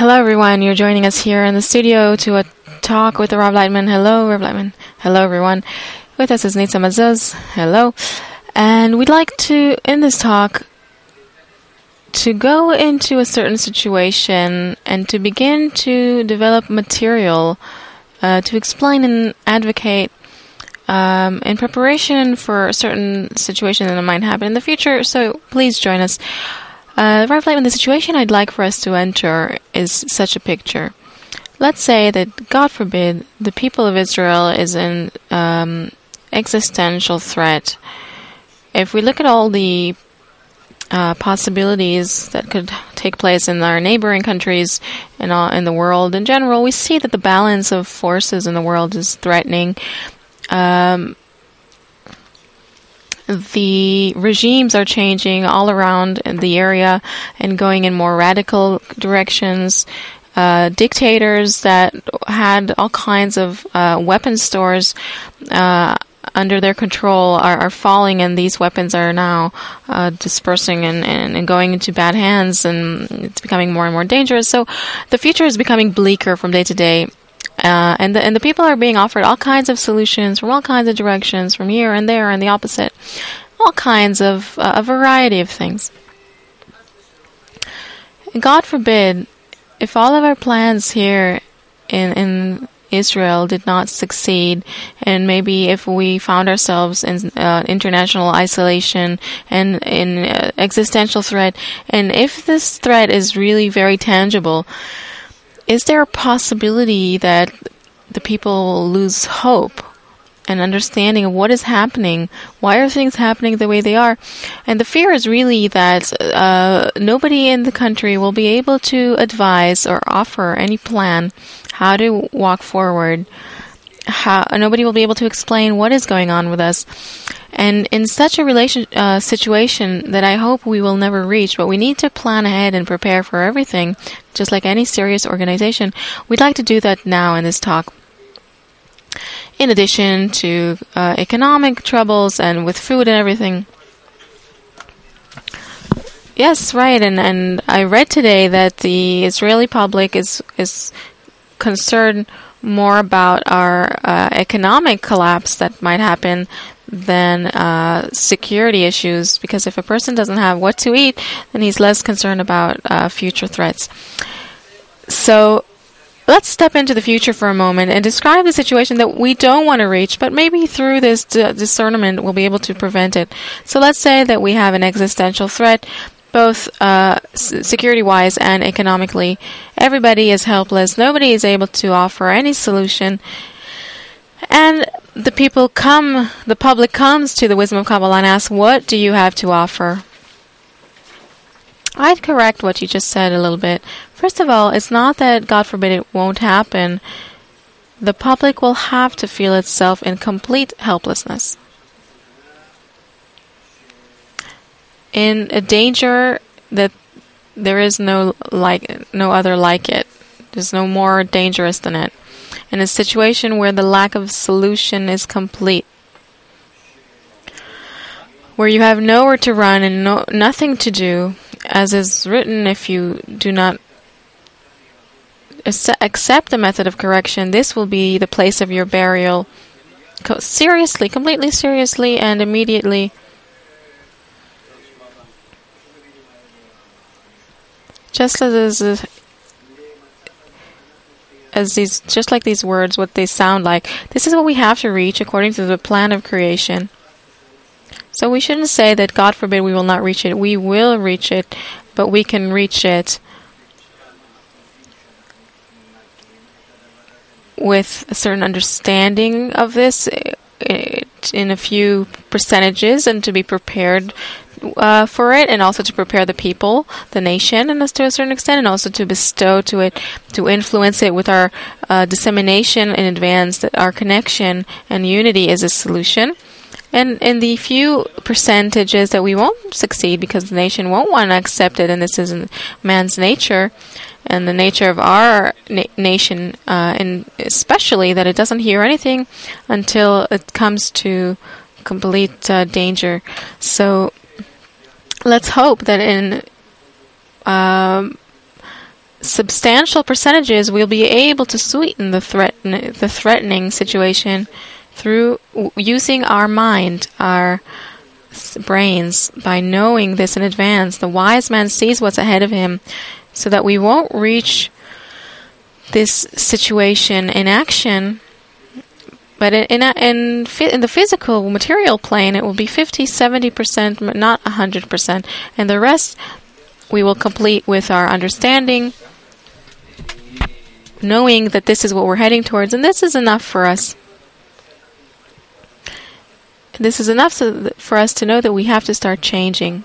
Hello, everyone. You're joining us here in the studio to a talk with Rob Lightman. Hello, Rob Lightman. Hello, everyone. With us is Nitsa Mazuz. Hello. And we'd like to, in this talk, to go into a certain situation and to begin to develop material to explain and advocate in preparation for a certain situation that might happen in the future. So please join us. Right, the situation I'd like for us to enter is such a picture. Let's say that, God forbid, the people of Israel is an existential threat. If we look at all the possibilities that could take place in our neighboring countries and in the world in general, we see that the balance of forces in the world is threatening. The regimes are changing all around in the area and going in more radical directions. Dictators that had all kinds of weapon stores under their control are falling, and these weapons are now dispersing and going into bad hands, and it's becoming more and more dangerous. So the future is becoming bleaker from day to day. And the people are being offered all kinds of solutions from all kinds of directions, from here and there and the opposite, all kinds of a variety of things. God forbid, if all of our plans here in Israel did not succeed, and maybe if we found ourselves in international isolation and in existential threat, and if this threat is really very tangible, is there a possibility that the people will lose hope and understanding of what is happening? Why are things happening the way they are? And the fear is really that nobody in the country will be able to advise or offer any plan how to walk forward. Nobody will be able to explain what is going on with us. And in such a situation that I hope we will never reach, but we need to plan ahead and prepare for everything, just like any serious organization, we'd like to do that now in this talk. In addition to economic troubles and with food and everything. Yes, right, and I read today that the Israeli public is concerned more about our economic collapse that might happen than security issues, because if a person doesn't have what to eat, then he's less concerned about future threats. So let's step into the future for a moment and describe the situation that we don't want to reach, but maybe through this discernment we'll be able to prevent it. So let's say that we have an existential threat, both security-wise and economically. Everybody is helpless. Nobody is able to offer any solution. And the public comes to the Wisdom of Kabbalah and asks, what do you have to offer? I'd correct what you just said a little bit. First of all, it's not that, God forbid, it won't happen. The public will have to feel itself in complete helplessness. In a danger that there is no other like it. There's no more dangerous than it. In a situation where the lack of solution is complete. Where you have nowhere to run and nothing to do, as is written, if you do not accept the method of correction, this will be the place of your burial. Seriously, completely seriously and immediately. Just just like these words, what they sound like. This is what we have to reach according to the plan of creation. So we shouldn't say that, God forbid, we will not reach it. We will reach it, but we can reach it with a certain understanding of this in a few percentages, and to be prepared for it, and also to prepare the people, the nation, and to a certain extent, and also to bestow to it, to influence it with our dissemination in advance, that our connection and unity is a solution. And in the few percentages that we won't succeed because the nation won't want to accept it, and this isn't man's nature, and the nature of our nation, and especially that it doesn't hear anything until it comes to complete danger. So let's hope that in substantial percentages, we'll be able to sweeten the threatening situation through using our mind, our brains, by knowing this in advance. The wise man sees what's ahead of him, so that we won't reach this situation in action. But in the physical, material plane, it will be 50-70%, not 100%. And the rest we will complete with our understanding, knowing that this is what we're heading towards. And this is enough for us. This is enough for us to know that we have to start changing.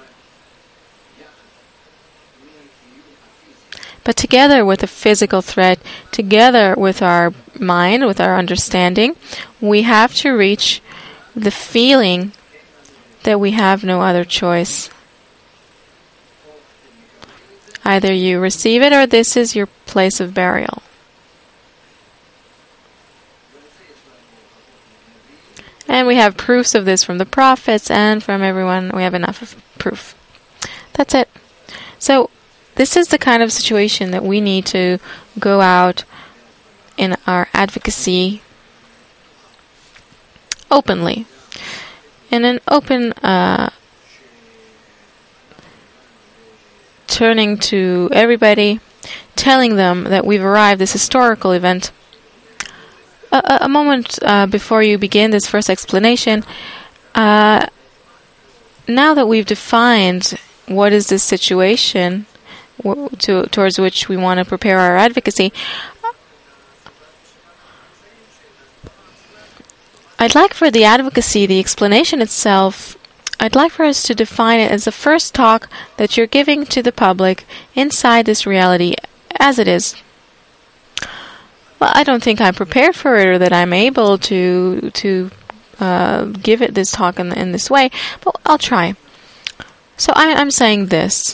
But together with the physical threat, together with our mind, with our understanding, we have to reach the feeling that we have no other choice. Either you receive it or this is your place of burial. And we have proofs of this from the prophets and from everyone. We have enough of proof. That's it. So, this is the kind of situation that we need to go out in our advocacy openly. In an open turning to everybody, telling them that we've arrived, this historical event. A moment before you begin this first explanation, now that we've defined what is this situation towards which we want to prepare our advocacy, I'd like for the advocacy, the explanation itself, I'd like for us to define it as the first talk that you're giving to the public inside this reality as it is. Well, I don't think I'm prepared for it, or that I'm able to give it this talk in this way, but I'll try. So I'm saying this.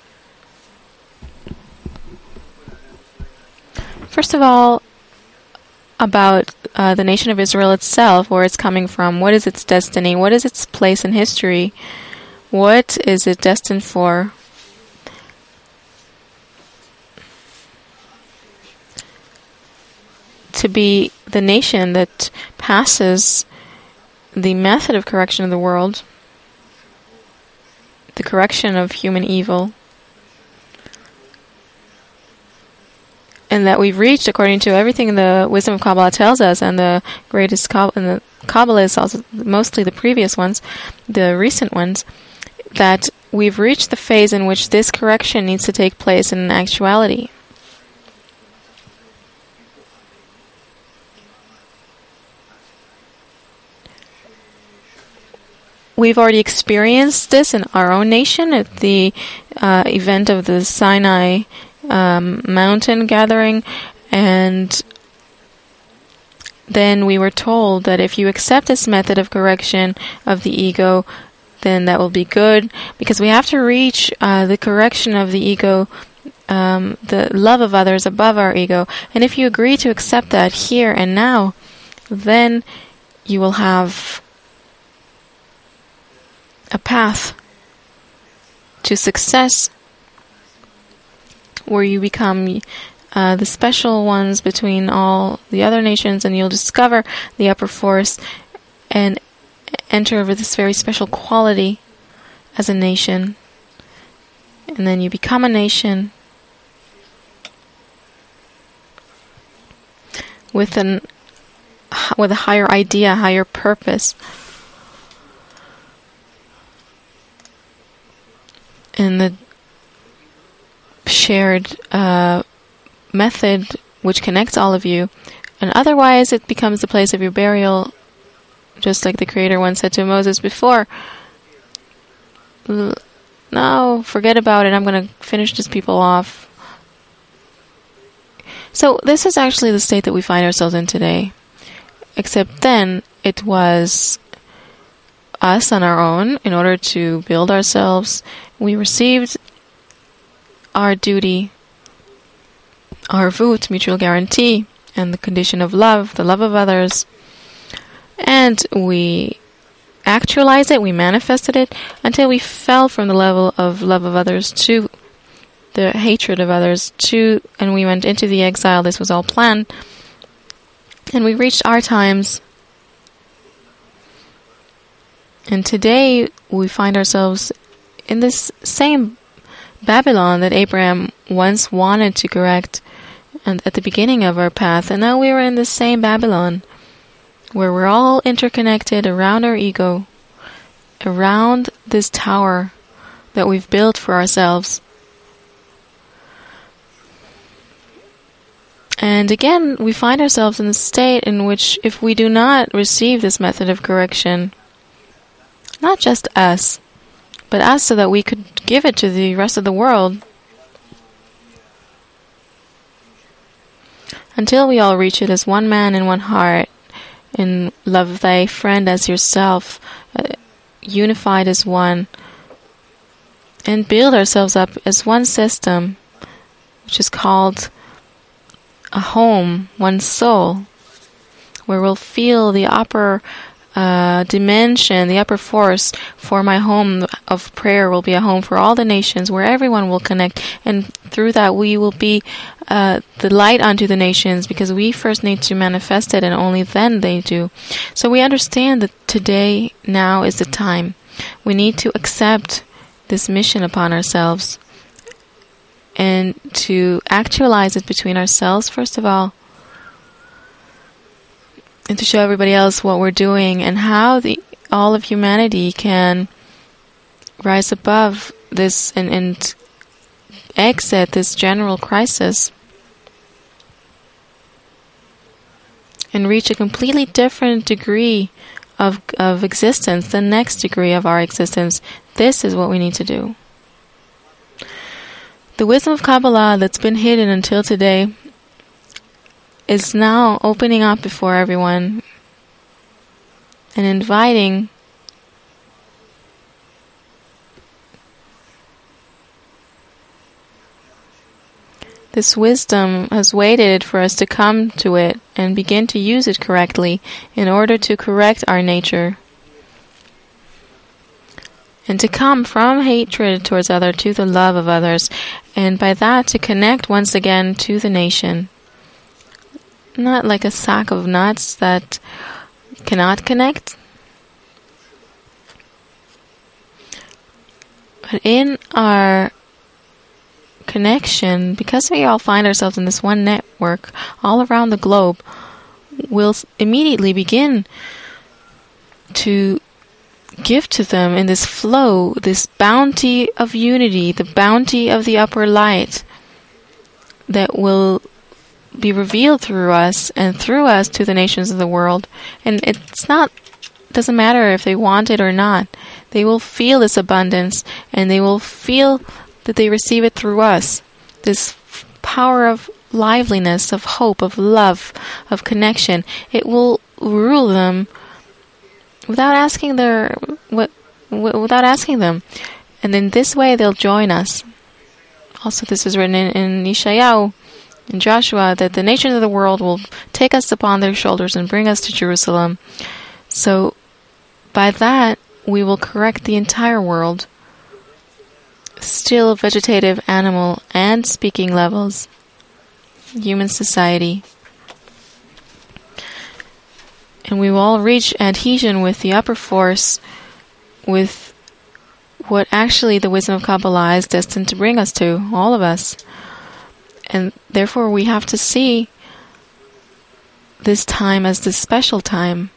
First of all, about the nation of Israel itself, where it's coming from, what is its destiny, what is its place in history, what is it destined for? To be the nation that passes the method of correction of the world, the correction of human evil, and that we've reached, according to everything the wisdom of Kabbalah tells us, and the greatest and the Kabbalah is also mostly the previous ones, the recent ones, that we've reached the phase in which this correction needs to take place in actuality. We've already experienced this in our own nation at the event of the Sinai mountain gathering, and then we were told that if you accept this method of correction of the ego, then that will be good, because we have to reach the correction of the ego, the love of others above our ego. And if you agree to accept that here and now, then you will have a path to success, where you become the special ones between all the other nations, and you'll discover the upper force and enter with this very special quality as a nation. And then you become a nation with a higher idea, higher purpose. And the shared method which connects all of you. And otherwise it becomes the place of your burial, just like the Creator once said to Moses before. No, forget about it, I'm going to finish these people off. So this is actually the state that we find ourselves in today. Except then it was us on our own, in order to build ourselves. We received our duty, our vut, mutual guarantee, and the condition of love, the love of others. And we actualized it, we manifested it, until we fell from the level of love of others to the hatred of others and we went into the exile. This was all planned. And we reached our times. And today we find ourselves in this same Babylon that Abraham once wanted to correct and at the beginning of our path. And now we are in the same Babylon where we're all interconnected around our ego, around this tower that we've built for ourselves. And again, we find ourselves in a state in which if we do not receive this method of correction, not just us, but us so that we could give it to the rest of the world, until we all reach it as one man and one heart, and love thy friend as yourself, unified as one, and build ourselves up as one system, which is called a home, one soul, where we'll feel the upper dimension, the upper force for my home of prayer will be a home for all the nations, where everyone will connect, and through that we will be the light unto the nations, because we first need to manifest it and only then they do. So we understand that today, now is the time. We need to accept this mission upon ourselves and to actualize it between ourselves, first of all, and to show everybody else what we're doing and how all of humanity can rise above this and exit this general crisis and reach a completely different degree of existence, the next degree of our existence. This is what we need to do. The wisdom of Kabbalah that's been hidden until today is now opening up before everyone and inviting this wisdom has waited for us to come to it and begin to use it correctly in order to correct our nature and to come from hatred towards others to the love of others, and by that to connect once again to the nation. Not like a sack of nuts that cannot connect, but in our connection, because we all find ourselves in this one network all around the globe, we'll immediately begin to give to them in this flow, this bounty of unity, the bounty of the upper light that will be revealed through us and through us to the nations of the world. And doesn't matter if they want it or not. They will feel this abundance, and they will feel that they receive it through us. This power of liveliness, of hope, of love, of connection. It will rule them without asking without asking them. And in this way they'll join us. Also, this is written in Yeshayahu, in Joshua, that the nations of the world will take us upon their shoulders and bring us to Jerusalem. So by that we will correct the entire world, still vegetative, animal, and speaking levels, human society. And we will all reach adhesion with the upper force, with what actually the wisdom of Kabbalah is destined to bring us to, all of us. And therefore we have to see this time as this special time,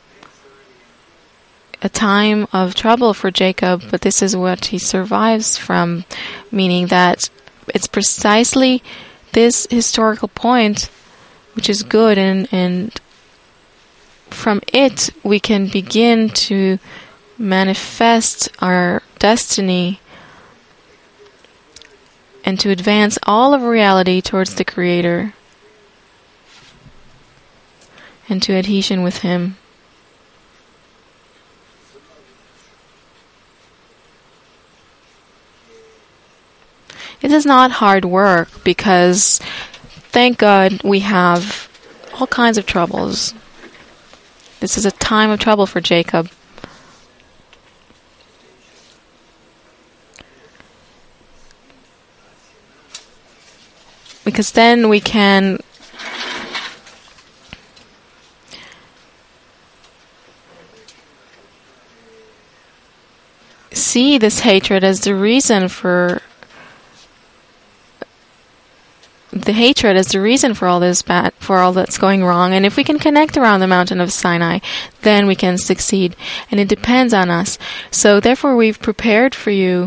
a time of trouble for Jacob, but this is what he survives from, meaning that it's precisely this historical point which is good, and from it we can begin to manifest our destiny and to advance all of reality towards the Creator and to adhesion with Him. It is not hard work, because thank God we have all kinds of troubles. This is a time of trouble for Jacob. because then we can see this hatred as the reason for all this bad, for all that's going wrong. And if we can connect around the mountain of Sinai, then we can succeed. And it depends on us. So therefore we've prepared for you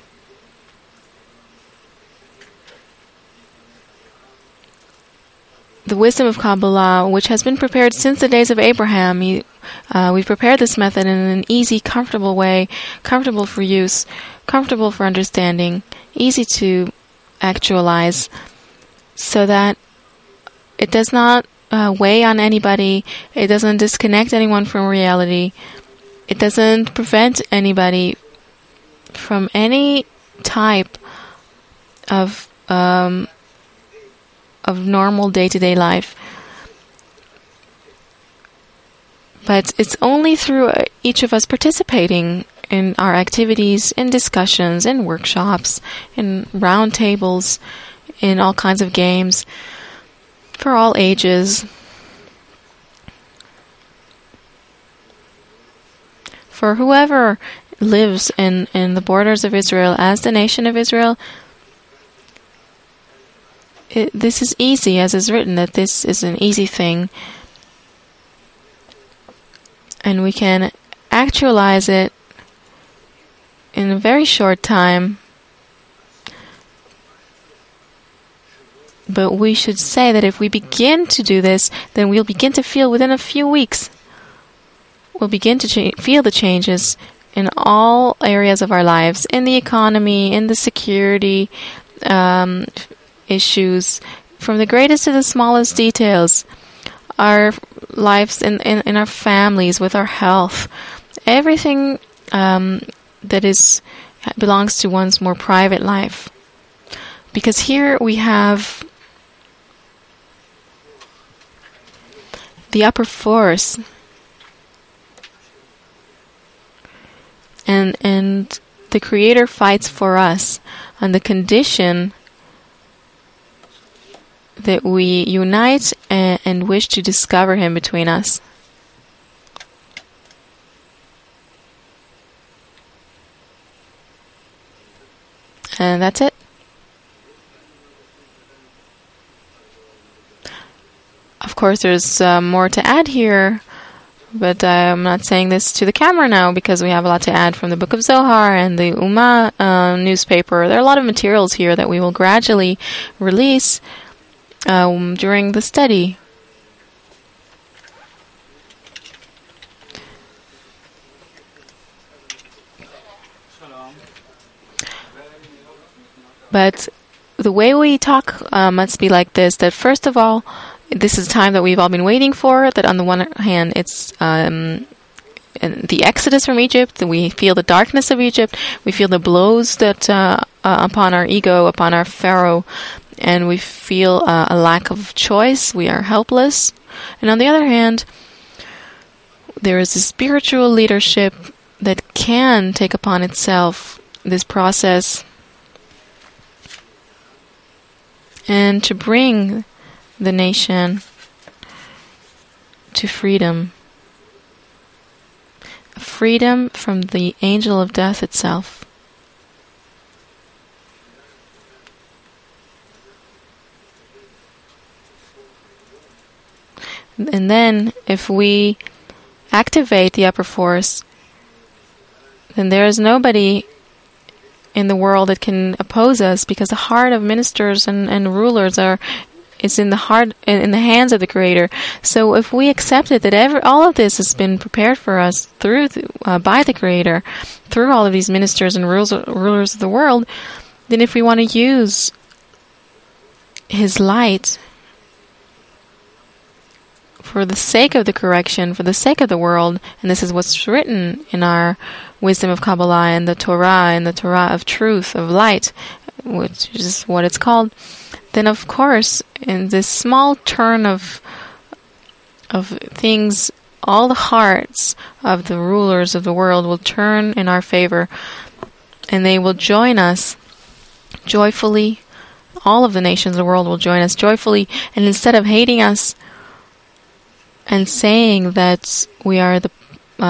the wisdom of Kabbalah, which has been prepared since the days of Abraham. We've prepared this method in an easy, comfortable way, comfortable for use, comfortable for understanding, easy to actualize, so that it does not weigh on anybody, it doesn't disconnect anyone from reality, it doesn't prevent anybody from any type of normal day-to-day life. But it's only through each of us participating in our activities, in discussions, in workshops, in round tables, in all kinds of games for all ages, for whoever lives in the borders of Israel as the nation of Israel. This is easy, as is written, that this is an easy thing. And we can actualize it in a very short time. But we should say that if we begin to do this, then we'll begin to feel within a few weeks, we'll begin to feel the changes in all areas of our lives, in the economy, in the security issues, from the greatest to the smallest details, our lives in our families, with our health, everything that belongs to one's more private life. Because here we have the upper force, and the Creator fights for us on the condition that we unite and wish to discover Him between us. And that's it. Of course, there's more to add here, but I'm not saying this to the camera now because we have a lot to add from the Book of Zohar and the Ummah newspaper. There are a lot of materials here that we will gradually release during the study. But the way we talk must be like this, that first of all, this is time that we've all been waiting for, that on the one hand, it's the exodus from Egypt, that we feel the darkness of Egypt, we feel the blows that upon our ego, upon our Pharaoh, and we feel a lack of choice, we are helpless. And on the other hand, there is a spiritual leadership that can take upon itself this process and to bring the nation to freedom. Freedom from the angel of death itself. And then, if we activate the upper force, then there is nobody in the world that can oppose us, because the heart of ministers and rulers is in the hands of the Creator. So if we accept it, that all of this has been prepared for us by the Creator, through all of these ministers and rulers of the world, then if we want to use His light for the sake of the correction, for the sake of the world, and this is what's written in our wisdom of Kabbalah and the Torah of truth, of light, which is what it's called, then of course, in this small turn of things, all the hearts of the rulers of the world will turn in our favor, and they will join us joyfully all of the nations of the world will join us joyfully, and instead of hating us and saying that we are the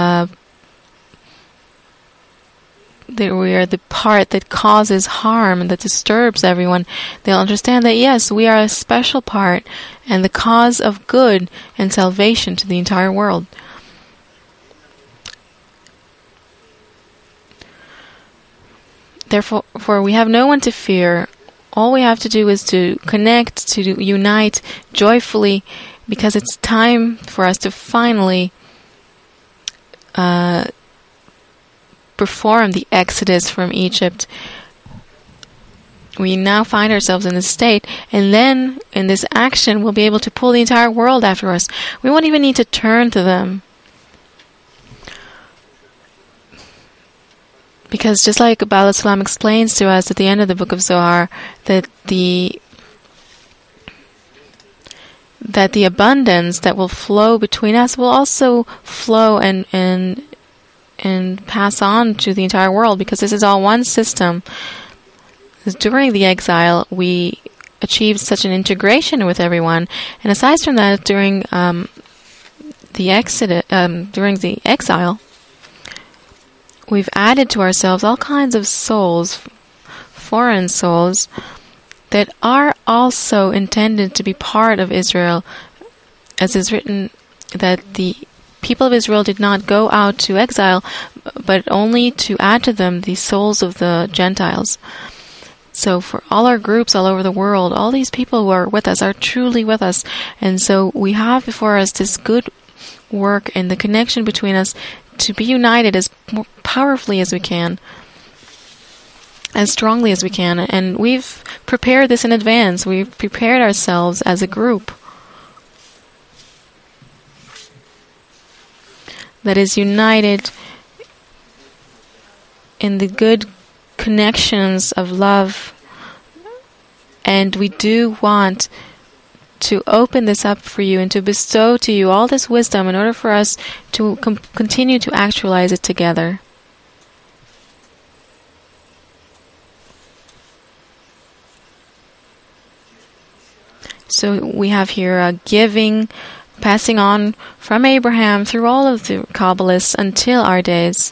part that causes harm and that disturbs everyone, they'll understand that yes, we are a special part and the cause of good and salvation to the entire world. Therefore, we have no one to fear. All we have to do is to connect, to unite joyfully, because it's time for us to finally perform the exodus from Egypt. We now find ourselves in this state, and then in this action we'll be able to pull the entire world after us. We won't even need to turn to them. Because just like Baal Islam explains to us at the end of the Book of Zohar, that the abundance that will flow between us will also flow and pass on to the entire world, because this is all one system. During the exile, we achieved such an integration with everyone, and aside from that, during the exile, we've added to ourselves all kinds of souls, foreign souls, that are also intended to be part of Israel. As is written, that the people of Israel did not go out to exile, but only to add to them the souls of the Gentiles. So for all our groups all over the world, all these people who are with us are truly with us. And so we have before us this good work and the connection between us to be united as more powerfully as we can, as strongly as we can. And we've prepared this in advance. We've prepared ourselves as a group that is united in the good connections of love. And we do want to open this up for you and to bestow to you all this wisdom in order for us to continue to actualize it together. So we have here a giving, passing on from Abraham through all of the Kabbalists until our days.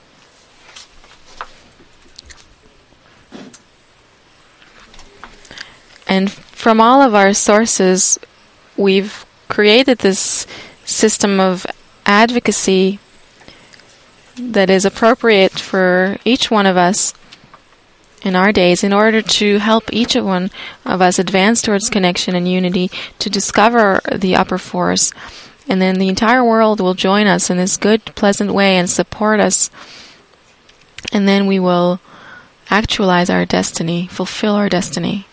And from all of our sources, we've created this system of advocacy that is appropriate for each one of us in our days in order to help each one of us advance towards connection and unity, to discover the upper force. And then the entire world will join us in this good, pleasant way and support us. And then we will actualize our destiny, fulfill our destiny.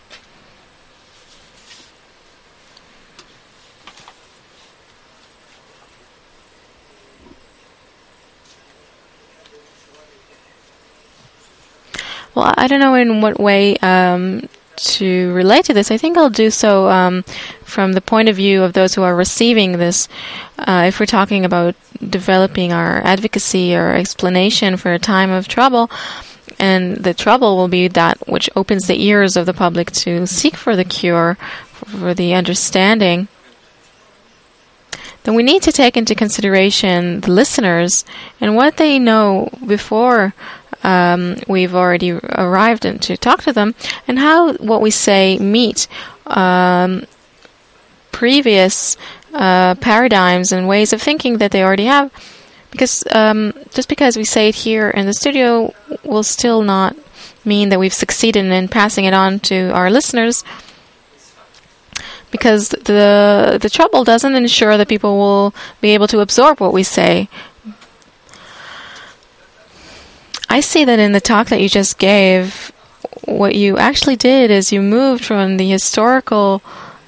Well, I don't know in what way to relate to this. I think I'll do so from the point of view of those who are receiving this. If we're talking about developing our advocacy or explanation for a time of trouble, and the trouble will be that which opens the ears of the public to seek for the cure, for the understanding, then we need to take into consideration the listeners and what they know before we've already arrived and to talk to them, and how what we say meet previous paradigms and ways of thinking that they already have. Because just because we say it here in the studio will still not mean that we've succeeded in passing it on to our listeners, because the trouble doesn't ensure that people will be able to absorb what we say. I see that in the talk that you just gave, what you actually did is you moved from the historical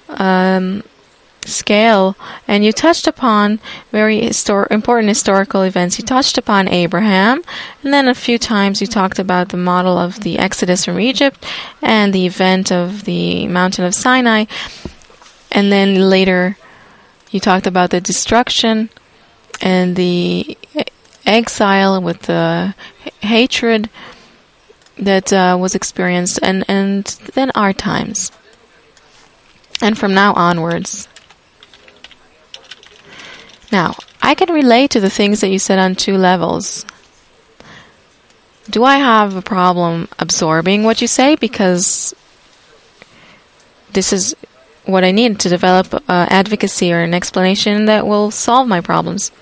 scale, and you touched upon very important historical events. You touched upon Abraham, and then a few times you talked about the model of the Exodus from Egypt and the event of the mountain of Sinai, and then later you talked about the destruction and the exile with the hatred that was experienced, and then our times, and from now onwards. Now, I can relate to the things that you said on 2 levels. Do I have a problem absorbing what you say? Because this is what I need to develop advocacy or an explanation that will solve my problems.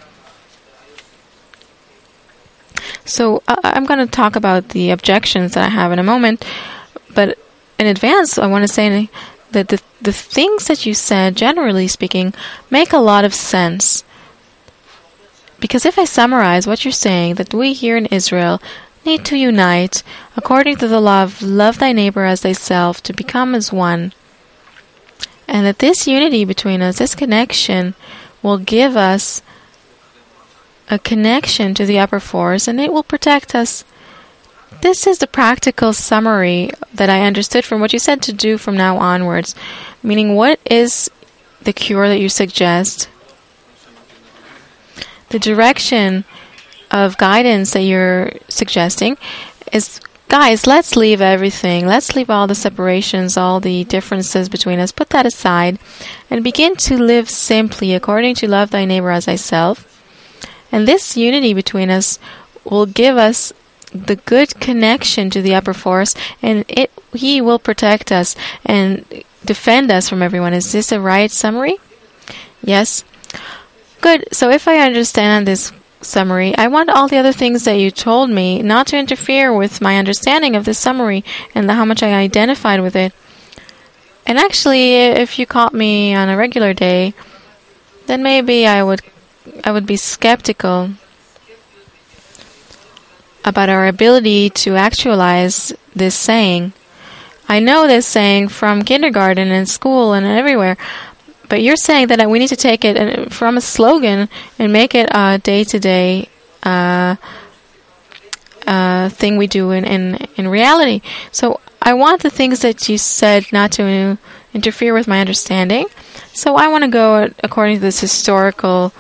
So I'm going to talk about the objections that I have in a moment, but in advance I want to say that the things that you said, generally speaking, make a lot of sense. Because if I summarize what you're saying, that we here in Israel need to unite according to the law of love thy neighbor as thyself, to become as one, and that this unity between us, this connection, will give us a connection to the upper force, and it will protect us. This is the practical summary that I understood from what you said to do from now onwards. Meaning, what is the cure that you suggest? The direction of guidance that you're suggesting is, guys, let's leave everything. Let's leave all the separations, all the differences between us. Put that aside and begin to live simply according to love thy neighbor as thyself. And this unity between us will give us the good connection to the upper force, and he will protect us and defend us from everyone. Is this a right summary? Yes? Good. So if I understand this summary, I want all the other things that you told me not to interfere with my understanding of this summary and how much I identified with it. And actually, if you caught me on a regular day, then maybe I would be skeptical about our ability to actualize this saying. I know this saying from kindergarten and school and everywhere, but you're saying that we need to take it from a slogan and make it a day-to-day thing we do in reality. So I want the things that you said not to interfere with my understanding. So I want to go according to this historical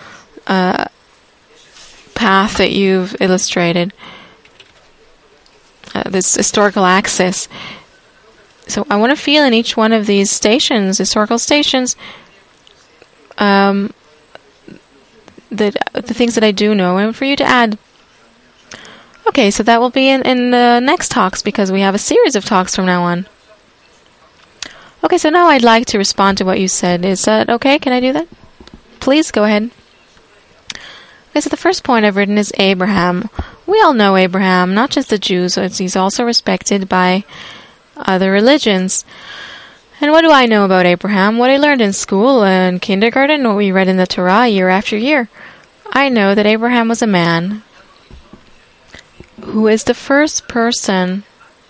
path that you've illustrated, this historical axis. So I want to feel in each one of these stations, historical stations, the things that I do know, and for you to add. Okay, so that will be in the next talks, because we have a series of talks from now on. Okay, so now I'd like to respond to what you said. Is that okay? Can I do that? Please, go ahead. Okay, so the first point I've written is Abraham. We all know Abraham, not just the Jews, he's also respected by other religions. And what do I know about Abraham? What I learned in school and kindergarten, what we read in the Torah year after year. I know that Abraham was a man who is the first person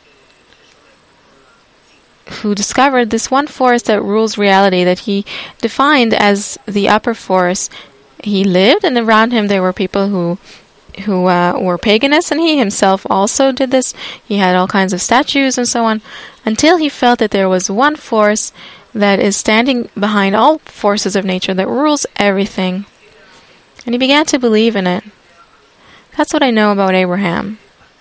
who discovered this one force that rules reality, that he defined as the upper force. He lived, and around him there were people who were paganists, and he himself also did this. He had all kinds of statues and so on, until he felt that there was one force that is standing behind all forces of nature, that rules everything. And he began to believe in it. That's what I know about Abraham.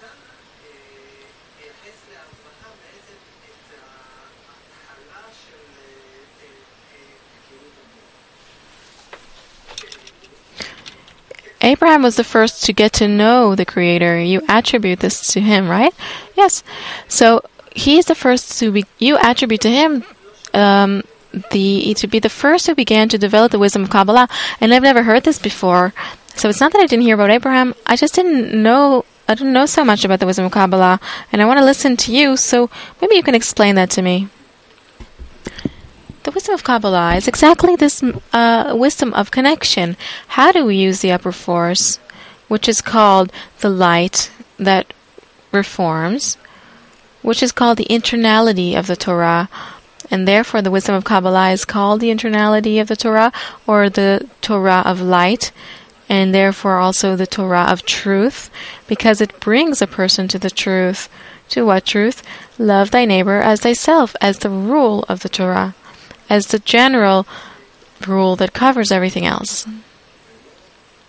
Abraham was the first to get to know the Creator. You attribute this to him, right? Yes. So he is the first to you attribute to him to be the first who began to develop the wisdom of Kabbalah. And I've never heard this before. So it's not that I didn't hear about Abraham. I just didn't know so much about the wisdom of Kabbalah, and I want to listen to you. So maybe you can explain that to me. The wisdom of Kabbalah is exactly this wisdom of connection. How do we use the upper force, which is called the light that reforms, which is called the internality of the Torah, and therefore the wisdom of Kabbalah is called the internality of the Torah, or the Torah of light, and therefore also the Torah of truth, because it brings a person to the truth. To what truth? Love thy neighbor as thyself, as the rule of the Torah, as the general rule that covers everything else.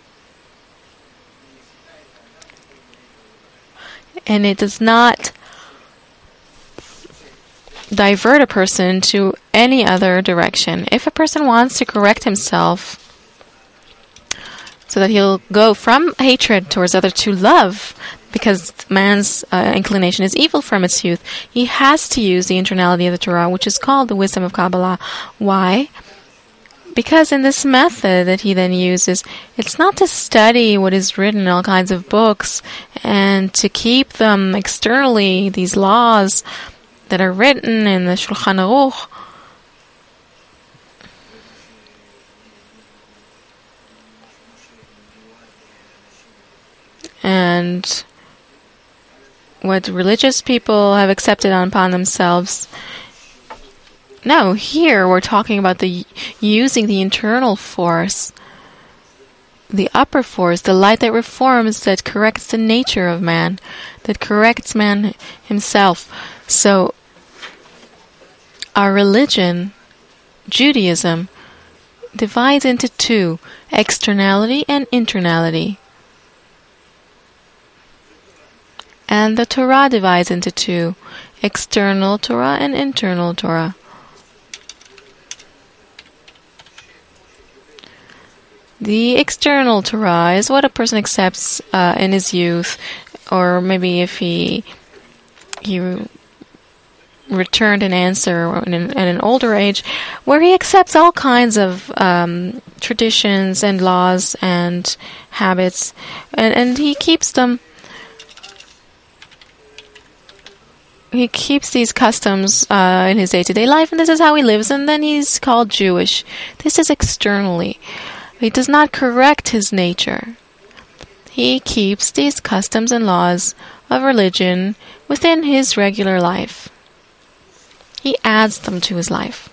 And it does not divert a person to any other direction. If a person wants to correct himself so that he'll go from hatred towards others to love, because man's inclination is evil from its youth, he has to use the internality of the Torah, which is called the wisdom of Kabbalah. Why? Because in this method that he then uses, it's not to study what is written in all kinds of books and to keep them externally, these laws that are written in the Shulchan Aruch. And what religious people have accepted upon themselves. No, here we're talking about the using the internal force, the upper force, the light that reforms, that corrects the nature of man, that corrects man himself. So our religion, Judaism, divides into two, externality and internality. And the Torah divides into two, external Torah and internal Torah. The external Torah is what a person accepts in his youth, or maybe if he returned an answer at an older age, where he accepts all kinds of traditions and laws and habits, and he keeps them. He keeps these customs in his day-to-day life, and this is how he lives, and then he's called Jewish. This is externally. He does not correct his nature. He keeps these customs and laws of religion within his regular life. He adds them to his life.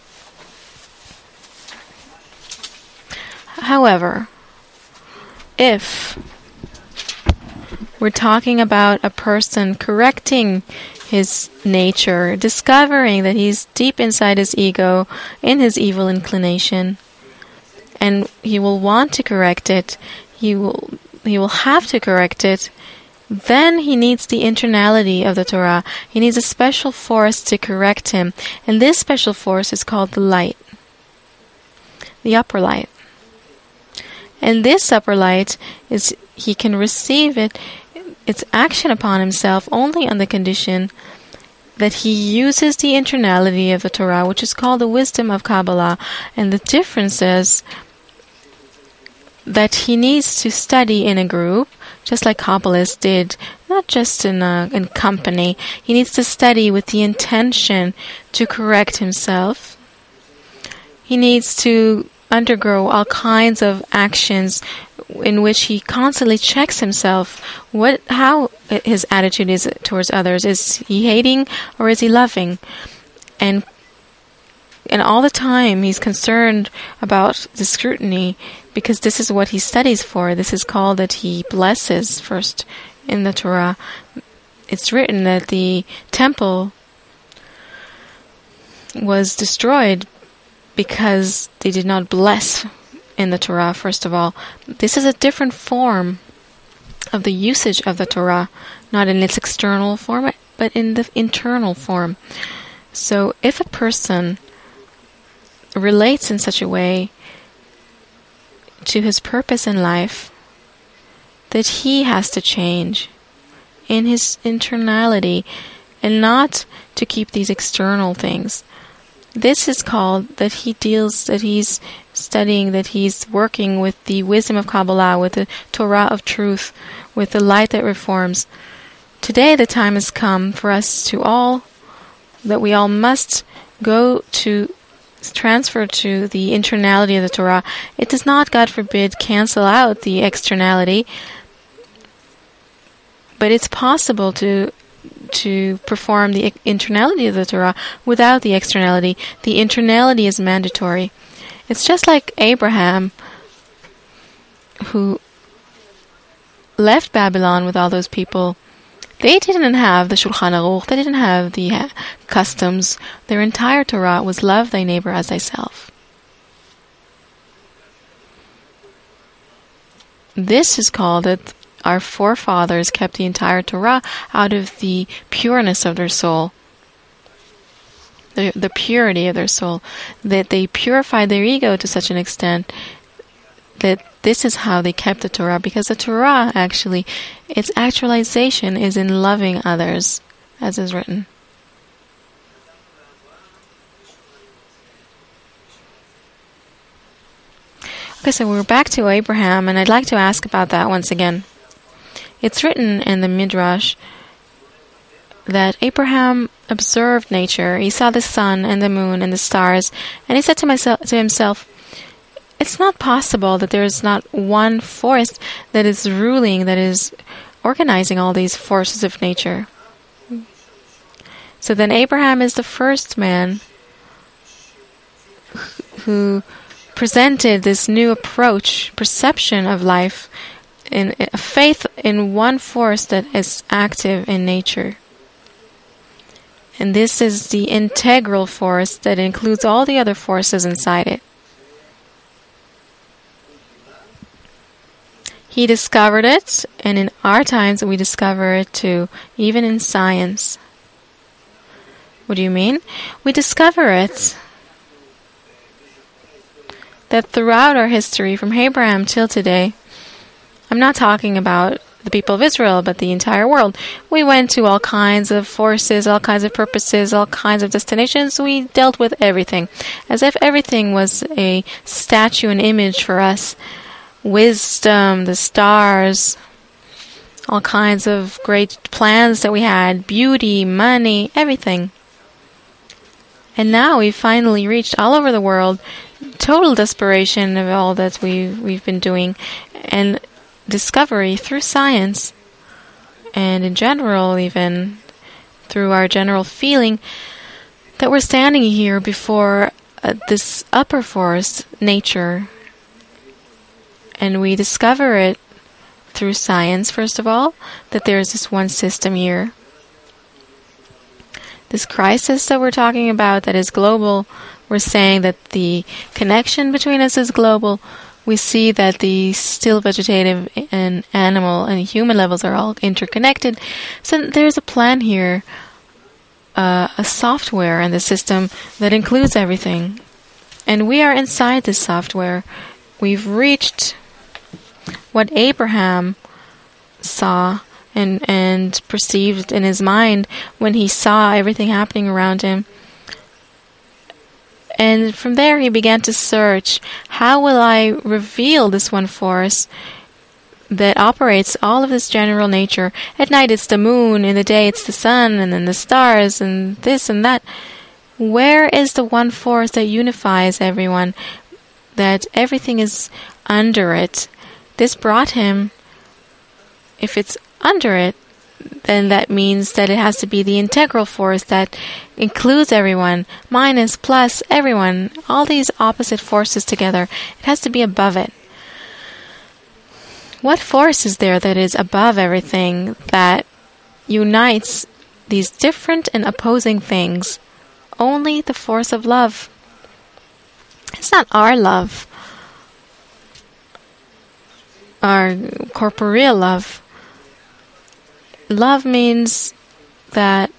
However, if we're talking about a person correcting his nature, discovering that he's deep inside his ego, in his evil inclination, and he will want to correct it, he will have to correct it, then he needs the internality of the Torah. He needs a special force to correct him, and this special force is called the light, the upper light. And this upper light is, he can receive its action upon himself only on the condition that he uses the internality of the Torah, which is called the wisdom of Kabbalah. And the difference is that he needs to study in a group, just like Kabbalists did, not just in company. He needs to study with the intention to correct himself. He needs to undergo all kinds of actions in which he constantly checks himself how his attitude is towards others. Is he hating or is he loving? And all the time he's concerned about the scrutiny, because this is what he studies for. This is called that he blesses first in the Torah. It's written that the temple was destroyed because they did not bless in the Torah, first of all. This is a different form of the usage of the Torah, not in its external form, but in the internal form. So if a person relates in such a way to his purpose in life, that he has to change in his internality and not to keep these external things. This is called that he's studying, that he's working with the wisdom of Kabbalah, with the Torah of truth, with the light that reforms. Today the time has come for us that we all must go to transfer to the internality of the Torah. It does not, God forbid, cancel out the externality, but it's possible to perform the internality of the Torah without the externality. The internality is mandatory. It's just like Abraham, who left Babylon with all those people. They didn't have the Shulchan Aruch. They didn't have the customs. Their entire Torah was love thy neighbor as thyself. This is called that our forefathers kept the entire Torah out of the pureness of their soul. the purity of their soul, that they purified their ego to such an extent that this is how they kept the Torah, because the Torah, actually, its actualization is in loving others, as is written. Okay, so we're back to Abraham, and I'd like to ask about that once again. It's written in the Midrash that Abraham observed nature. He saw the sun and the moon and the stars, and he said to himself, it's not possible that there is not one force that is ruling, that is organizing all these forces of nature. So then Abraham is the first man who presented this new approach, perception of life, in a faith in one force that is active in nature. And this is the integral force that includes all the other forces inside it. He discovered it, and in our times we discover it too, even in science. What do you mean? We discover it that throughout our history, from Abraham till today, I'm not talking about the people of Israel, but the entire world. We went to all kinds of forces, all kinds of purposes, all kinds of destinations. We dealt with everything, as if everything was a statue, an image for us. Wisdom, the stars, all kinds of great plans that we had, beauty, money, everything. And now we've finally reached all over the world total desperation of all that we've been doing, and discovery through science, and in general, even through our general feeling that we're standing here before this upper force, nature. And we discover it through science, first of all, that there is this one system here. This crisis that we're talking about that is global, we're saying that the connection between us is global. We see that the still vegetative and animal and human levels are all interconnected. So there's a plan here, a software in the system that includes everything. And we are inside this software. We've reached what Abraham saw and perceived in his mind when he saw everything happening around him. And from there he began to search, how will I reveal this one force that operates all of this general nature? At night it's the moon, in the day it's the sun, and then the stars, and this and that. Where is the one force that unifies everyone, that everything is under it? This brought him, if it's under it, then that means that it has to be the integral force that includes everyone, minus, plus, everyone, all these opposite forces together. It has to be above it. What force is there that is above everything, that unites these different and opposing things? Only the force of love. It's not our love, our corporeal love. Love means that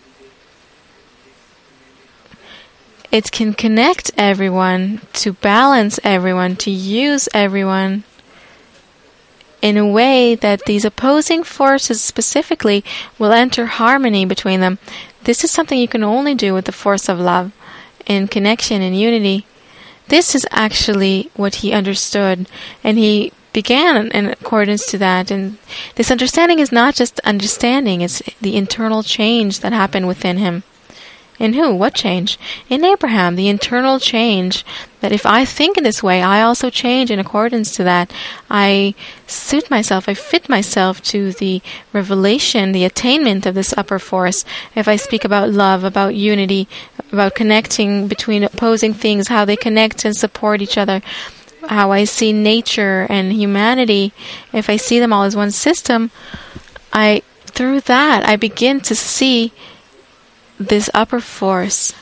it can connect everyone, to balance everyone, to use everyone in a way that these opposing forces specifically will enter harmony between them. This is something you can only do with the force of love, in connection and unity. This is actually what he understood, and he began in accordance to that. And this understanding is not just understanding, it's the internal change that happened within him. In who? What change? In Abraham, the internal change that if I think in this way, I also change in accordance to that. I suit myself, I fit myself to the revelation, the attainment of this upper force. If I speak about love, about unity, about connecting between opposing things, how they connect and support each other, how I see nature and humanity, if I see them all as one system, through that I begin to see this upper force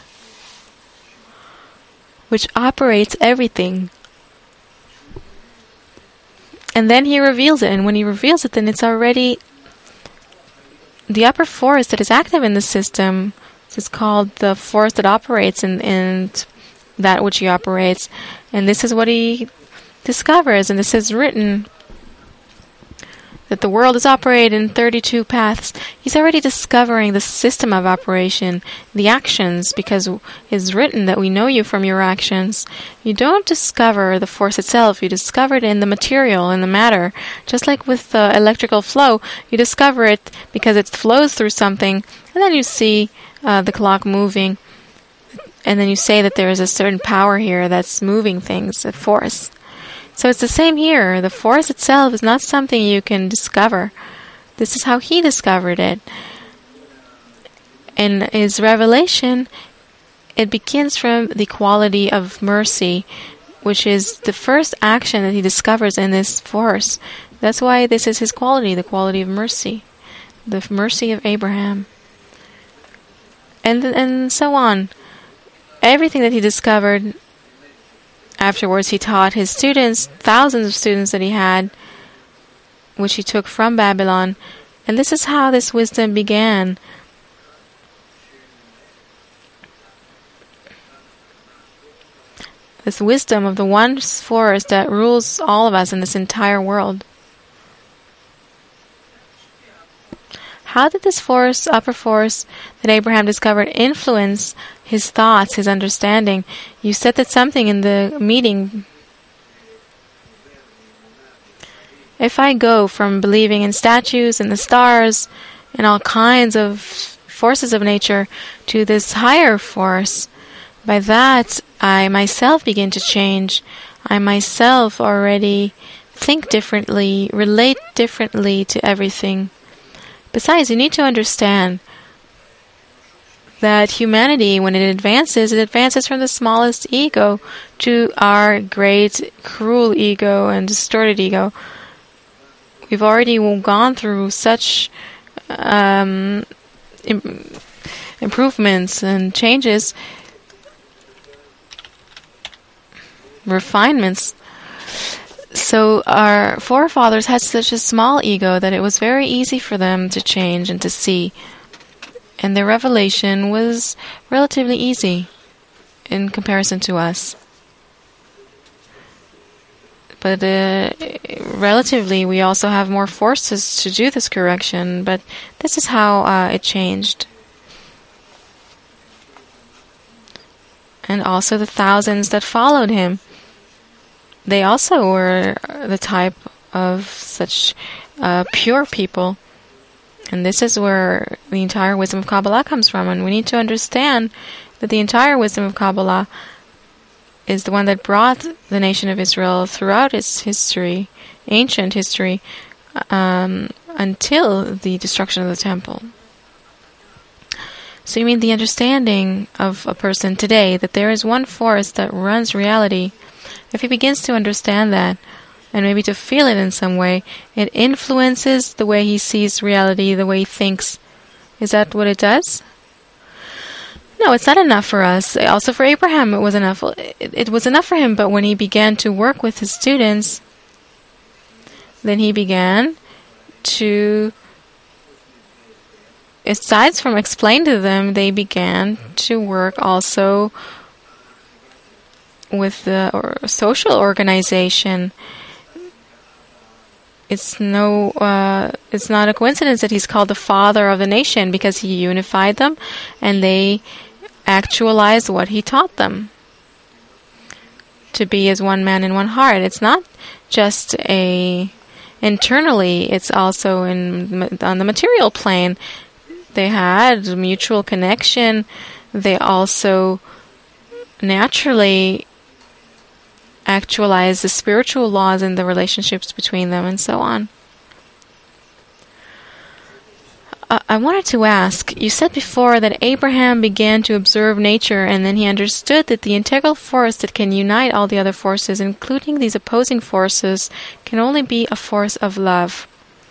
which operates everything. And then he reveals it, and when he reveals it, then it's already the upper force that is active in the system This is called the force that operates in that which he operates. And this is what he discovers. And this is written that the world is operated in 32 paths. He's already discovering the system of operation, the actions, because it's written that we know you from your actions. You don't discover the force itself. You discover it in the material, in the matter. Just like with the electrical flow, you discover it because it flows through something, and then you see the clock moving, and then you say that there is a certain power here that's moving things, a force. So it's the same here. The force itself is not something you can discover. This is how he discovered it. In his revelation, it begins from the quality of mercy, which is the first action that he discovers in this force. That's why this is his quality, the quality of mercy, the mercy of Abraham. And so on. Everything that he discovered afterwards, he taught his students, thousands of students that he had, which he took from Babylon. And this is how this wisdom began. This wisdom of the one force that rules all of us in this entire world. How did this force, upper force, that Abraham discovered influence his thoughts, his understanding? You said that something in the meeting. If I go from believing in statues and the stars and all kinds of forces of nature to this higher force, by that I myself begin to change. I myself already think differently, relate differently to everything. Besides, you need to understand that humanity, when it advances from the smallest ego to our great, cruel ego and distorted ego. We've already gone through such improvements and changes, refinements. So our forefathers had such a small ego that it was very easy for them to change and to see. And their revelation was relatively easy in comparison to us. But relatively, we also have more forces to do this correction. But this is how it changed. And also the thousands that followed him. They also were the type of such pure people. And this is where the entire wisdom of Kabbalah comes from. And we need to understand that the entire wisdom of Kabbalah is the one that brought the nation of Israel throughout its history, ancient history, until the destruction of the temple. So you mean the understanding of a person today, that there is one force that runs reality. If he begins to understand that, and maybe to feel it in some way, it influences the way he sees reality, the way he thinks. Is that what it does? No, it's not enough for us. Also for Abraham, it was enough. It was enough for him, but when he began to work with his students, then he began to, aside from explain to them, they began to work also with the social organization. It's not a coincidence that he's called the father of the nation, because he unified them and they actualized what he taught them. To be as one man in one heart. It's not just internally, it's also on the material plane. They had mutual connection. They also naturally actualize the spiritual laws and the relationships between them, and so on. I wanted to ask, you said before that Abraham began to observe nature, and then he understood that the integral force that can unite all the other forces, including these opposing forces, can only be a force of love.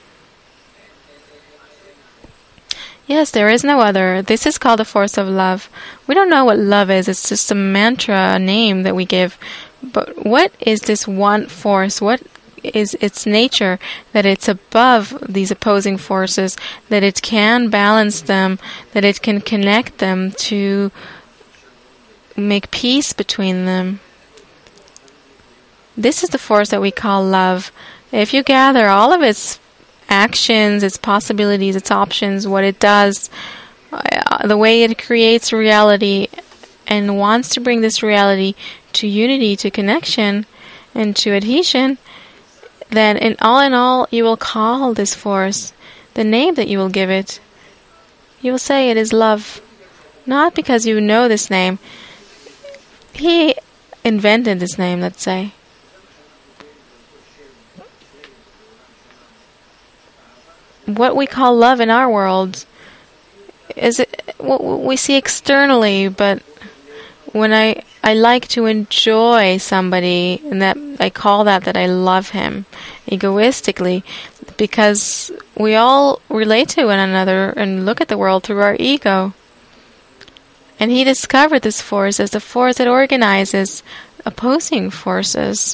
Yes, there is no other. This is called a force of love. We don't know what love is. It's just a mantra, a name that we give. But what is this one force? What is its nature, that it's above these opposing forces, that it can balance them, that it can connect them to make peace between them. This is the force that we call love. If you gather all of its actions, its possibilities, its options, what it does, the way it creates reality, and wants to bring this reality to unity, to connection, and to adhesion, then in all, you will call this force the name that you will give it. You will say it is love. Not because you know this name. He invented this name, let's say. What we call love in our world is what we see externally, but when I like to enjoy somebody, and that I call that I love him egoistically, because we all relate to one another and look at the world through our ego. And he discovered this force as the force that organizes opposing forces.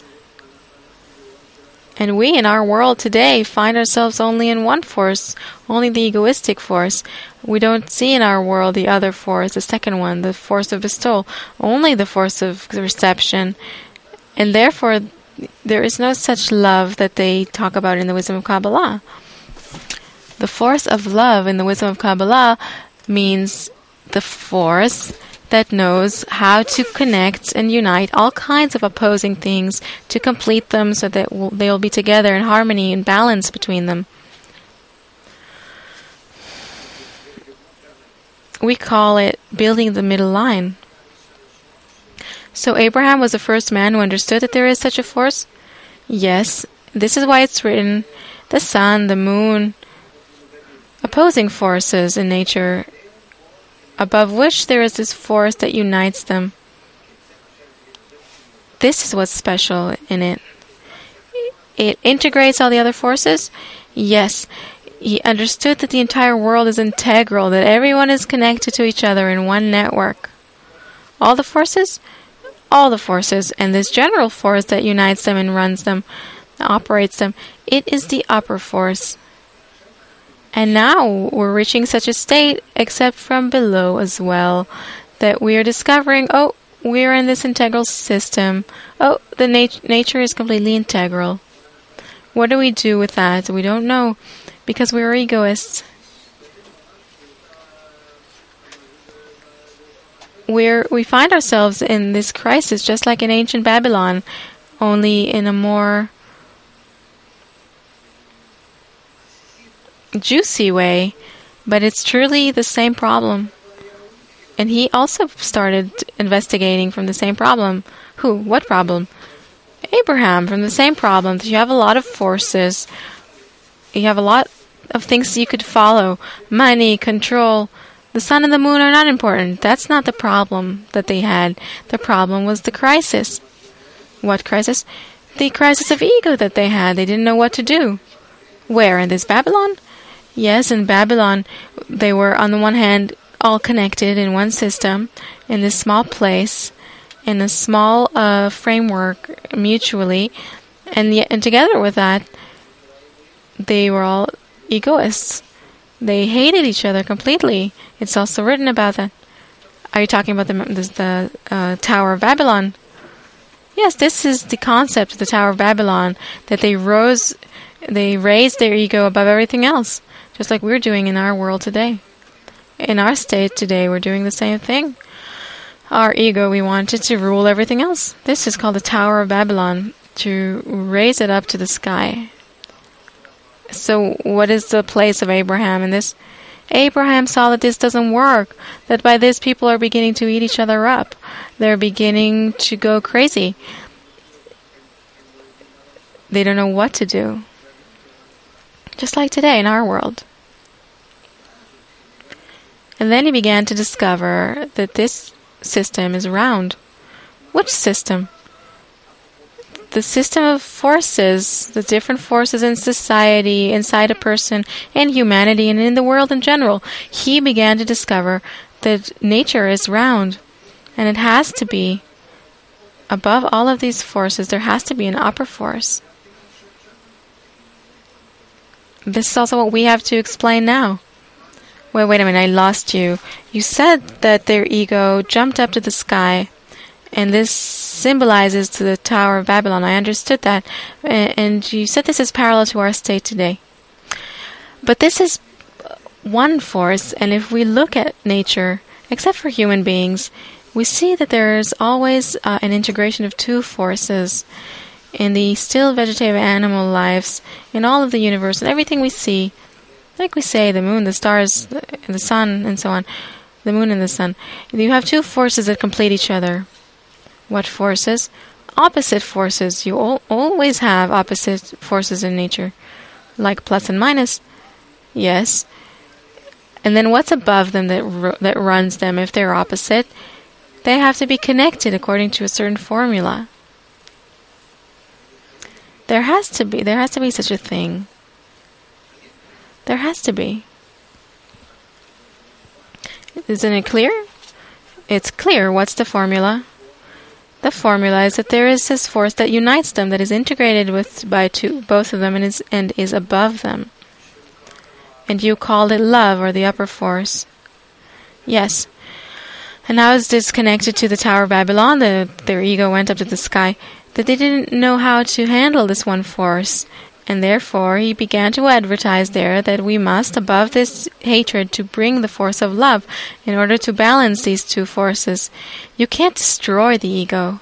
And we in our world today find ourselves only in one force, only the egoistic force. We don't see in our world the other force, the second one, the force of bestowal, only the force of reception. And therefore, there is no such love that they talk about in the wisdom of Kabbalah. The force of love in the wisdom of Kabbalah means the force that knows how to connect and unite all kinds of opposing things to complete them so that they'll be together in harmony and balance between them. We call it building the middle line. So Abraham was the first man who understood that there is such a force? Yes, this is why it's written, the sun, the moon, opposing forces in nature, above which there is this force that unites them. This is what's special in it. It integrates all the other forces? Yes. He understood that the entire world is integral, that everyone is connected to each other in one network. All the forces? All the forces. And this general force that unites them and runs them, operates them, it is the upper force. And now we're reaching such a state, except from below as well, that we are discovering, oh, we're in this integral system. Oh, the nature is completely integral. What do we do with that? We don't know, because we're egoists. We find ourselves in this crisis just like in ancient Babylon, only in a more juicy way, but it's truly the same problem. And he also started investigating from the same problem. Who? What problem? Abraham, from the same problem. You have a lot of forces. You have a lot of things you could follow. Money, control. The sun and the moon are not important. That's not the problem that they had. The problem was the crisis. What crisis? The crisis of ego that they had. They didn't know what to do. Where? In this Babylon? Yes, in Babylon, they were, on the one hand, all connected in one system, in this small place, in a small framework mutually, and together with that, they were all egoists. They hated each other completely. It's also written about that. Are you talking about the Tower of Babylon? Yes, this is the concept of the Tower of Babylon, that they raised their ego above everything else. Just like we're doing in our world today. In our state today, we're doing the same thing. Our ego, we wanted to rule everything else. This is called the Tower of Babylon, to raise it up to the sky. So what is the place of Abraham in this? Abraham saw that this doesn't work, that by this people are beginning to eat each other up. They're beginning to go crazy. They don't know what to do. Just like today in our world. And then he began to discover that this system is round. Which system? The system of forces, the different forces in society, inside a person, in humanity, and in the world in general. He began to discover that nature is round, and it has to be. Above all of these forces, there has to be an upper force. this is also what we have to explain now. Wait a minute, I lost you. You said that their ego jumped up to the sky, and this symbolizes to the Tower of Babylon. I understood that. And you said this is parallel to our state today. But this is one force, and if we look at nature, except for human beings, we see that there is always an integration of two forces in the still vegetative animal lives, in all of the universe, and everything we see. Like we say, the moon, the stars, the sun, and so on. The moon and the sun. You have two forces that complete each other. What forces? Opposite forces. You always have opposite forces in nature. Like plus and minus. Yes. And then what's above them that runs them if they're opposite? They have to be connected according to a certain formula. There has to be such a thing. There has to be. Isn't it clear? It's clear. What's the formula? The formula is that there is this force that unites them, that is integrated by both of them, and is above them. And you called it love, or the upper force. Yes. And how is this connected to the Tower of Babylon? Their ego went up to the sky. That they didn't know how to handle this one force. And therefore, he began to advertise there that we must, above this hatred, to bring the force of love in order to balance these two forces. You can't destroy the ego.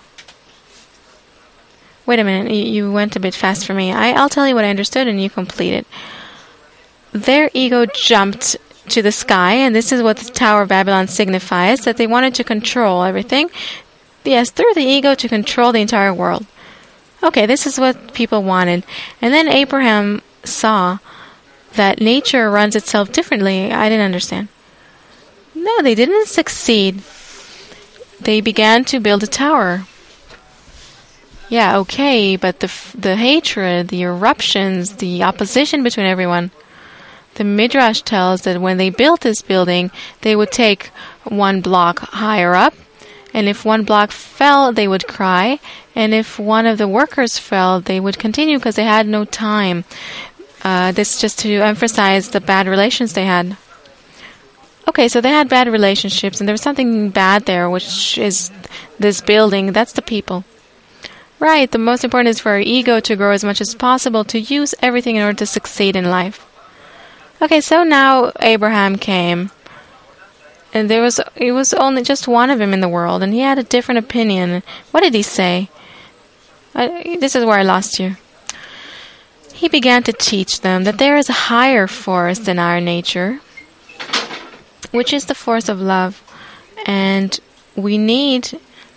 Wait a minute, you went a bit fast for me. I'll tell you what I understood and you complete it. Their ego jumped to the sky, and this is what the Tower of Babylon signifies, that they wanted to control everything. Yes, through the ego to control the entire world. Okay, this is what people wanted. And then Abraham saw that nature runs itself differently. I didn't understand. No, they didn't succeed. They began to build a tower. Yeah, okay, but the hatred, the eruptions, the opposition between everyone. The Midrash tells that when they built this building, they would take one block higher up, and if one block fell, they would cry. And if one of the workers fell, they would continue because they had no time. This just to emphasize the bad relations they had. Okay, so they had bad relationships, and there was something bad there, which is this building. That's the people. Right, the most important is for our ego to grow as much as possible, to use everything in order to succeed in life. Okay, so now Abraham came. And it was only just one of him in the world, and he had a different opinion. What did he say? This is where I lost you. He began to teach them that there is a higher force than our nature, which is the force of love. And we need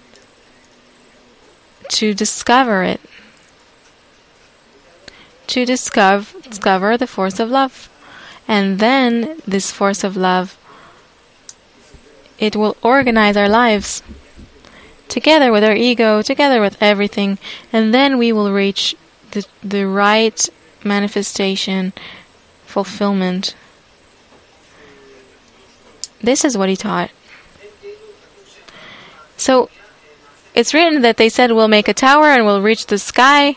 to discover it. To discover the force of love. And then this force of love, it will organize our lives together with our ego, together with everything, and then we will reach the right manifestation, fulfillment. This is what he taught. So, it's written that they said we'll make a tower and we'll reach the sky.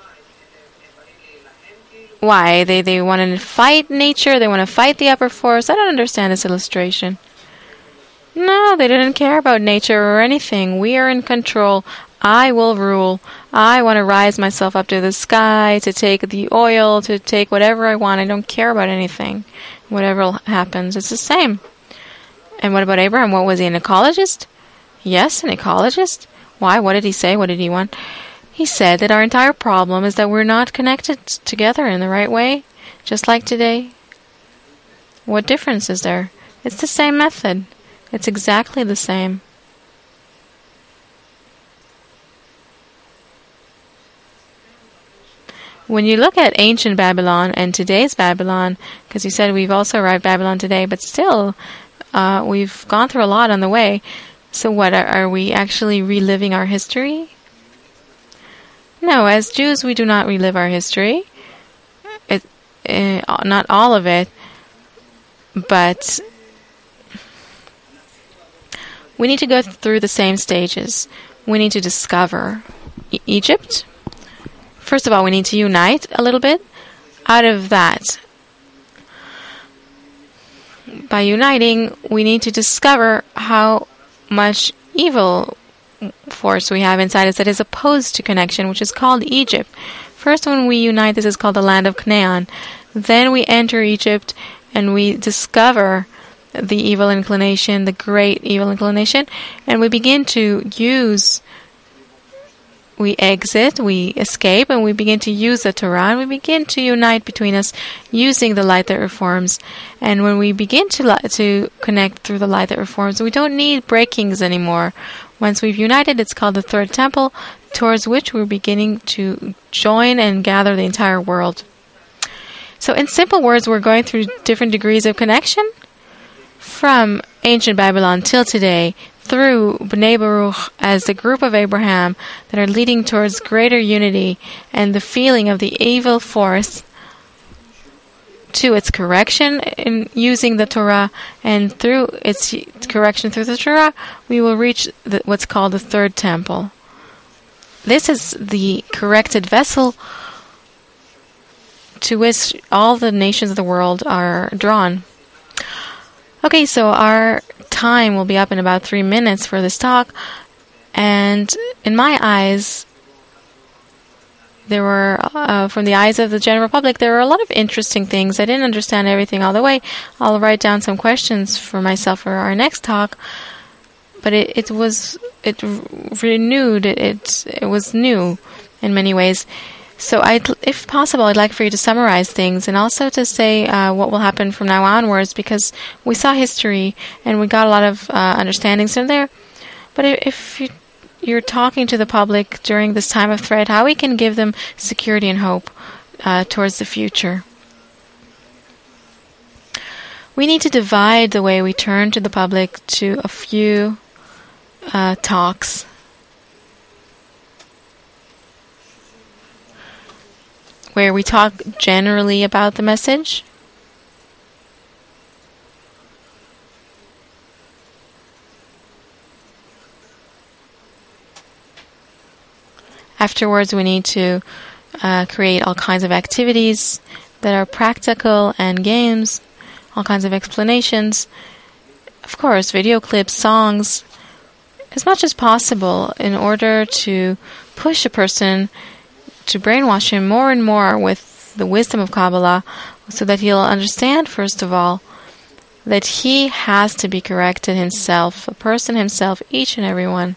Why? They want to fight nature, they want to fight the upper force. I don't understand this illustration. No, they didn't care about nature or anything. We are in control. I will rule. I want to rise myself up to the sky, to take the oil, to take whatever I want. I don't care about anything. Whatever happens, it's the same. And what about Abraham? What was he, an ecologist? Yes, an ecologist. Why? What did he say? What did he want? He said that our entire problem is that we're not connected together in the right way, just like today. What difference is there? It's the same method. It's exactly the same. When you look at ancient Babylon and today's Babylon, because you said we've also arrived at Babylon today, but still, we've gone through a lot on the way. So what, are we actually reliving our history? No, as Jews we do not relive our history. Not all of it, but we need to go through the same stages. We need to discover Egypt. First of all, we need to unite a little bit. Out of that, by uniting, we need to discover how much evil force we have inside us that is opposed to connection, which is called Egypt. First, when we unite, this is called the land of Canaan. Then we enter Egypt and we discover the evil inclination, the great evil inclination, and we begin to use, we exit, we escape, and we begin to use the Torah, and we begin to unite between us using the light that reforms. And when we begin to connect through the light that reforms, we don't need breakings anymore. Once we've united, it's called the third temple, towards which we're beginning to join and gather the entire world. So in simple words, we're going through different degrees of connection from ancient Babylon till today, through Bnei Baruch as the group of Abraham that are leading towards greater unity and the feeling of the evil force to its correction in using the Torah, and through its correction through the Torah, we will reach what's called the third temple. This is the corrected vessel to which all the nations of the world are drawn. Okay, so our time will be up in about 3 minutes for this talk, and in my eyes, there were, from the eyes of the general public, there were a lot of interesting things. I didn't understand everything all the way. I'll write down some questions for myself for our next talk, but it was new in many ways. So if possible, I'd like for you to summarize things and also to say what will happen from now onwards, because we saw history and we got a lot of understandings from there. But if you're talking to the public during this time of threat, how we can give them security and hope towards the future. We need to divide the way we turn to the public to a few talks. Where we talk generally about the message. Afterwards, we need to create all kinds of activities that are practical and games, all kinds of explanations. Of course, video clips, songs, as much as possible in order to push a person to brainwash him more and more with the wisdom of Kabbalah, so that he'll understand, first of all, that he has to be corrected himself, a person himself, each and every one.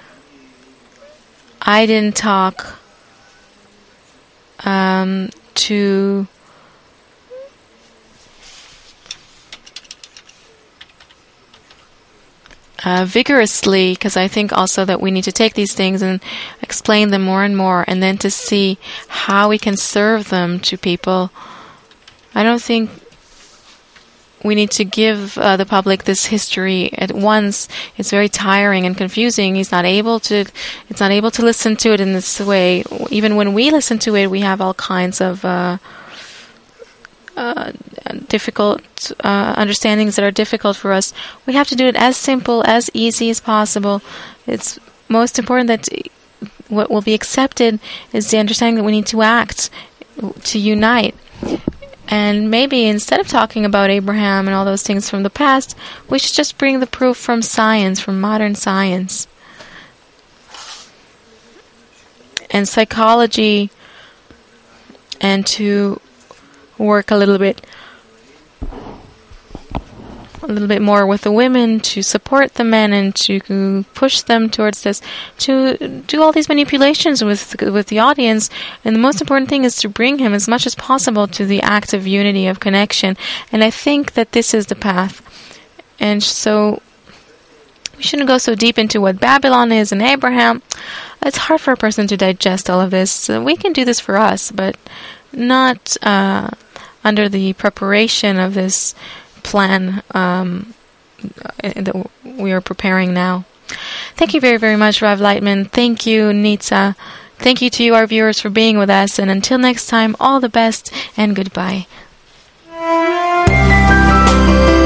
I didn't talk to vigorously, because I think also that we need to take these things and explain them more and more, and then to see how we can serve them to people. I don't think we need to give the public this history at once. It's very tiring and confusing. It's not able to listen to it in this way. Even when we listen to it, we have all kinds of difficult understandings that are difficult for us. We have to do it as simple, as easy as possible. It's most important that what will be accepted is the understanding that we need to act, to unite. And maybe instead of talking about Abraham and all those things from the past, we should just bring the proof from science, from modern science. And psychology, and to work a little bit more with the women, to support the men and to push them towards this, to do all these manipulations with the audience. And the most important thing is to bring him as much as possible to the act of unity, of connection. And I think that this is the path. And so we shouldn't go so deep into what Babylon is and Abraham. It's hard for a person to digest all of this. So we can do this for us, but not under the preparation of this plan that we are preparing now. Thank you very, very much, Rav Lightman. Thank you, Nitza. Thank you to you, our viewers, for being with us. And until next time, all the best and goodbye.